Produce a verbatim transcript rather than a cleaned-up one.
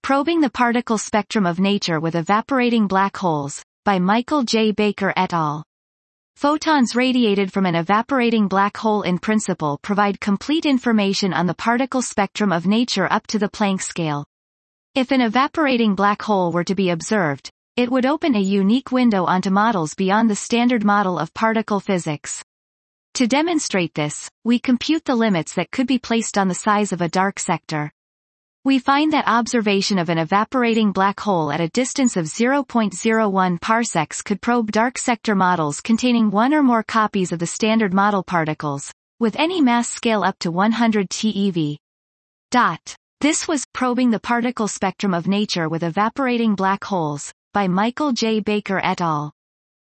Probing the Particle Spectrum of Nature with Evaporating Black Holes, by Michael J. Baker et al. Photons radiated from an evaporating black hole in principle provide complete information on the particle spectrum of nature up to the Planck scale. If an evaporating black hole were to be observed, it would open a unique window onto models beyond the standard model of particle physics. To demonstrate this, we compute the limits that could be placed on the size of a dark sector. We find that observation of an evaporating black hole at a distance of zero point zero one parsecs could probe dark sector models containing one or more copies of the standard model particles, with any mass scale up to one hundred TeV. Dot. This was Probing the Particle Spectrum of Nature with Evaporating Black Holes, by Michael J. Baker et al.